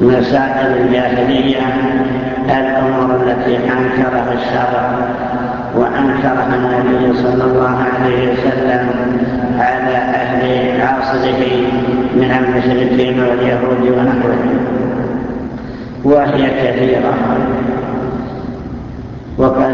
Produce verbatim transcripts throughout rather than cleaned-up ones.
مسائل الجاهلية الأمور التي أنكرها الشرع وأنكرها النبي صلى الله عليه وسلم على أهل عصره من المشركين واليهود ونحوهم، وهي كثيرة. وقد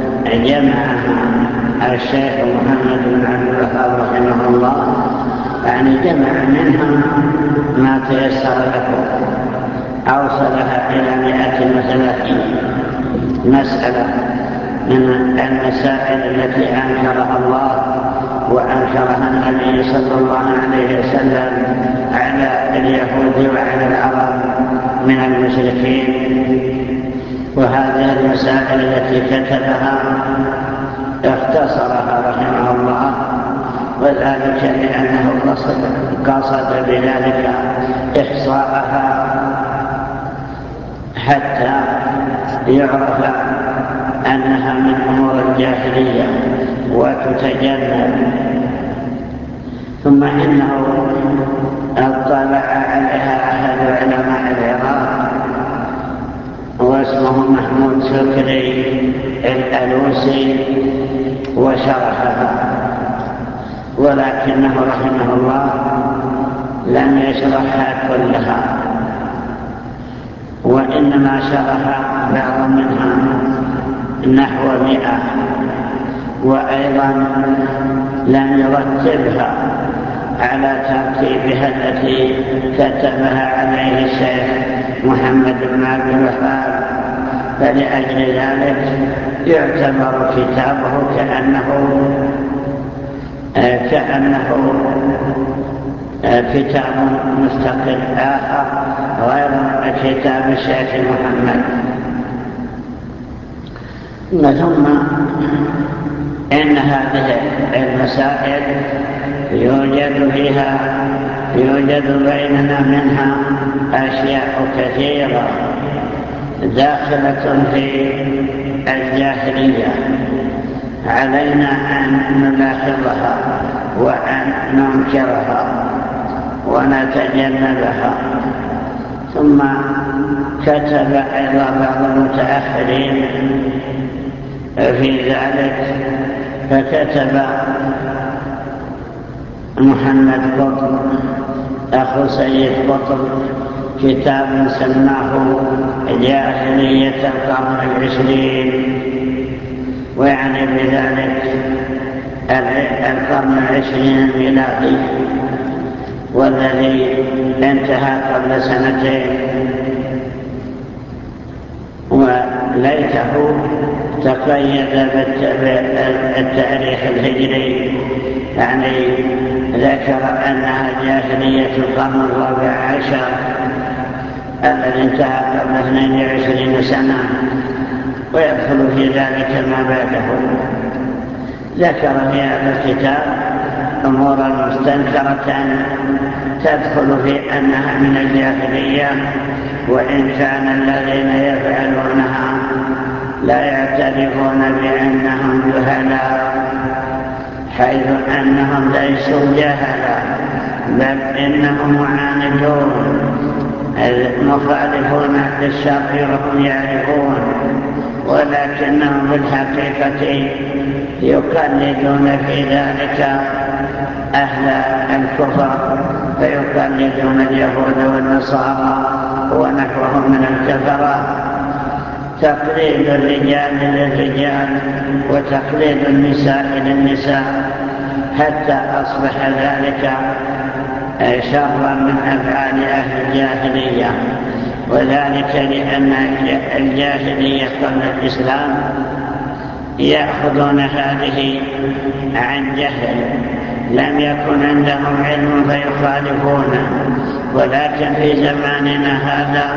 جمعها الشيخ محمد بن عبد الوهاب رحمه الله، يعني جمع منها ما تيسر له، أوصلها إلى مئة وثلاثين مسألة من المسائل التي أنكرها الله وأنكرها النبي صلى الله عليه وسلم على اليهود وعلى العرب من المشركين. وهذه المسائل التي كتبها اختصرها رحمه الله، وذلك لأنه قصد, قصد بذلك إحصاءها حتى يعرف أنها من أمور الجاهلية وتتجنب. ثم إنه اطلع عليها أحد علماء العراق واسمه محمود شكري الألوسي وشرحها، ولكنه رحمه الله لم يشرحها كلها، وإنما شرح بعض منها نحو مئة، وأيضا لم يرتبها على ترتيبها التي كتبها عليه الشيخ محمد بن عبد الوهاب، فلأجل ذلك يعتبر كتابه كأنه كأنه كتاب مستقل آخر غير كتاب الشيخ محمد. ثم إن هذه المسائل يوجد فيها يوجد بيننا منها أشياء كثيرة داخلة في الجاهلية، علينا أن نلاحظها وأن ننكرها ونتجنبها. ثم كتب أيضا بعض المتأخرين في ذلك، فكتب محمد قطب أخو سيد قطب كتاب سماه جاهلية القرن العشرين، ويعني بذلك القرن العشرين الميلادي، والذي انتهى قبل سنتين. وليته تقيد بالتاريخ الهجري، يعني ذكر أنها جاهلية القرن الرابع عشر الذي انتهى قبل اثنين وعشرين سنة، ويدخل في ذلك ما بعده. ذكر في هذا الكتاب أمورا مستنكرة تدخل في أنها من الجاهلية، وإن كان الذين يفعلونها لا يعترفون بأنهم جهلاء، حيث أنهم ليسوا جهلاء، بل إنهم معاندون مخالفون للشرع وهم يعرفون، ولكنهم بالحقيقة يقلدون في ذلك أهل الكفر، فيقلدون اليهود والنصارى ونحوهم من الكفرة، تقليد الرجال للرجال وتقليد النساء للنساء، حتى أصبح ذلك شرا من أفعال أهل الجاهلية. وذلك لأن الجاهلية قبل الإسلام يأخذون هذه عن جهل، لم يكن عندهم علم فيخالفون، ولكن في زماننا هذا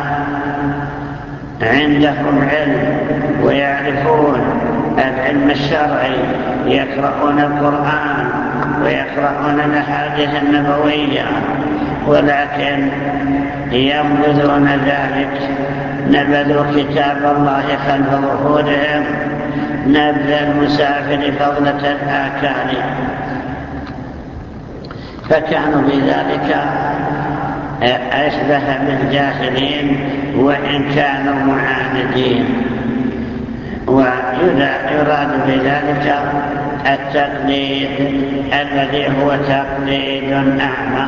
عندهم علم ويعرفون العلم الشرعي، يقرؤون القرآن ويقرؤون الأحاديث النبوية، ولكن ينبذون ذلك، نبذوا كتاب الله خلف ظهورهم نبذ المسافر فضلة الآكال، فكانوا بذلك أشبه بالجاهلين وإن كانوا معاندين. ويراد بذلك التقليد الذي هو تقليد أعمى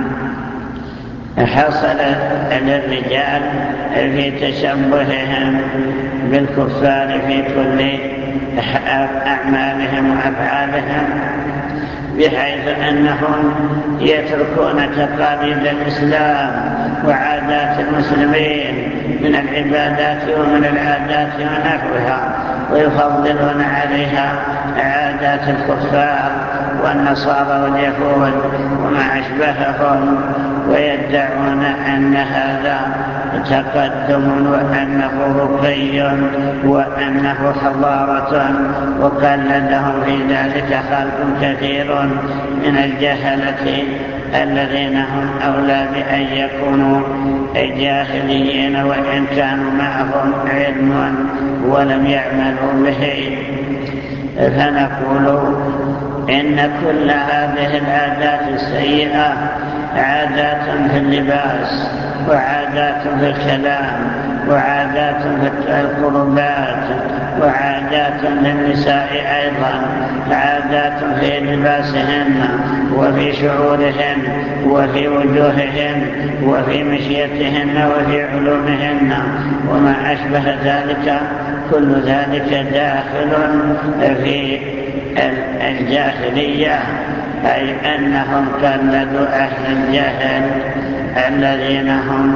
حصل للرجال في تشبههم بالكفار في كل أعمالهم وأفعالهم، بحيث أنهم يتركون تقاليد الإسلام وعادات المسلمين من العبادات ومن العادات ونحوها، ويفضلون عليها عادات الكفار والنصارى واليهود وما أشبههم، ويدعون أن هذا تقدم وأنه رقي وأنه حضارة، وقلدهم في ذلك خلق كثير من الجهلة الذين هم أولى بأن يكونوا جاهليين وإن كانوا معهم علم ولم يعملوا به. فنقول إن كل هذه العادات السيئة عادات في اللباس وعادات في الكلام وعادات في القربات وعادات للنساء أيضا، عادات في لباسهن وفي شعورهن وفي وجوههن وفي مشيتهن وفي علومهن وما أشبه ذلك، كل ذلك داخل في الجاهلية، أي أنهم قلدوا أهل الجهل الذين هم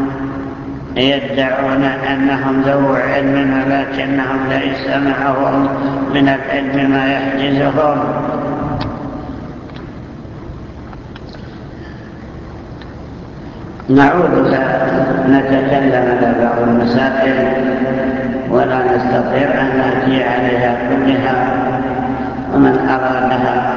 يدعون أنهم ذو علم ولكنهم ليس معهم من العلم ما يحجزهم. نعود نتكلم على بعض المسائل ولا نستطيع أن نأتي عليها كلها، ومن أرادها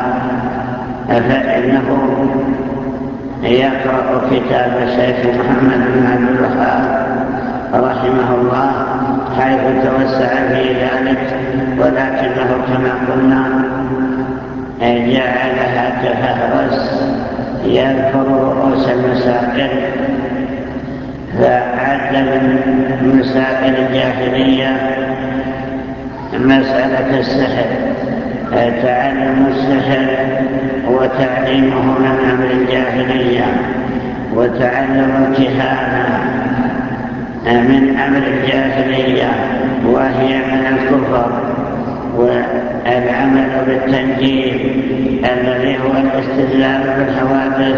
فإنه يقرأ كتاب الشيخ محمد بن عبد الوهاب رحمه الله حيث توسع في ذلك، ولكنه كما قلنا جعلها كفهرس يذكر رؤوس المسائل، فعد من مسائل الجاهلية مسألة السحر، تعلم السحر وتعليمه من أمر الجاهلية، وتعلم الكهانة من أمر الجاهلية وهي من الكفر، والعمل بالتنجيم الذي هو الاستدلال بالحوادث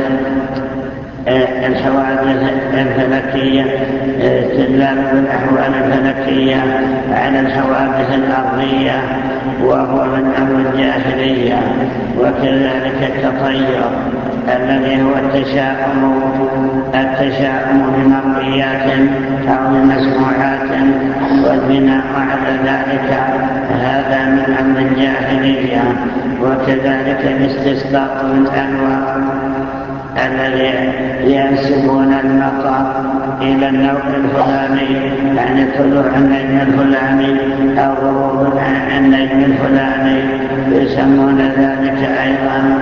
الحوادث الفلكية، استدلال بالأحوال الفلكية على الحوادث الأرضية وهو من أمر الجاهلية، وكذلك التطير الذي هو التشاؤم التشاؤم بمرئيات أو بمسموعات والبناء على ذلك، هذا من أمر الجاهلية. وكذلك الاستسقاء بالأنوار الذي ينسبون المطر إلى النوع الفلاني، يعني طلوع النجم الفلاني أو غروب النجم الفلاني، يسمون ذلك أيضا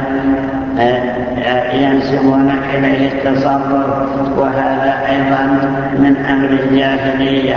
ينسبون إليه التصرف، وهذا أيضا من أمر الجاهلية.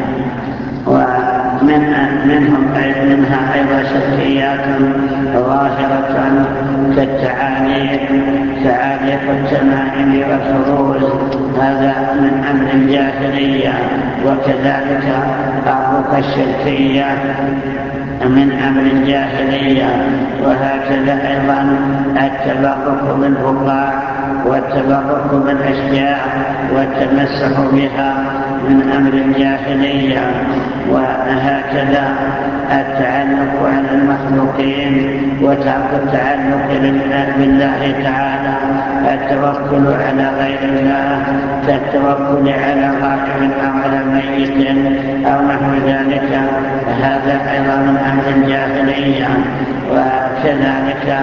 ومن منهم منها أيضا شركيات ظاهرة كالتعاليق، تعاليق التمائم والفروج، هذا من أمر الجاهلية. وكذلك الرقى الشركية من أمر الجاهلية. وهكذا أيضا التبرك بالبقاع والتبرك بالأشجار والتمسح بها من أمر الجاهلية. وهكذا التعلق على المخلوقين وترك التعلق بالله تعالى، التوكل على غير الله كالتوكل على غائب أو على ميت أو نحو ذلك، هذا أيضا من أمر الجاهلية. وكذلك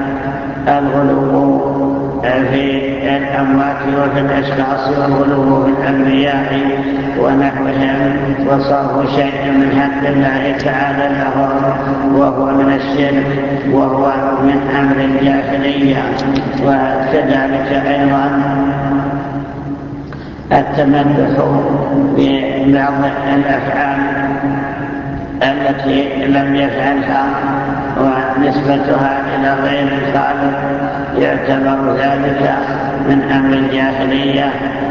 الغلو في الأموات وفي الأشخاص والغلو في الأنبياء ونحوهم وصرف شيء من حق الله تعالى لهم، وهو من الشرك وهو من أمر الجاهلية. وكذلك أيضا التمدح ببعض الأفعال التي لم يفعلها ونسبتها إلى غير الخالق، يعتبر ذلك من أمر الجاهلية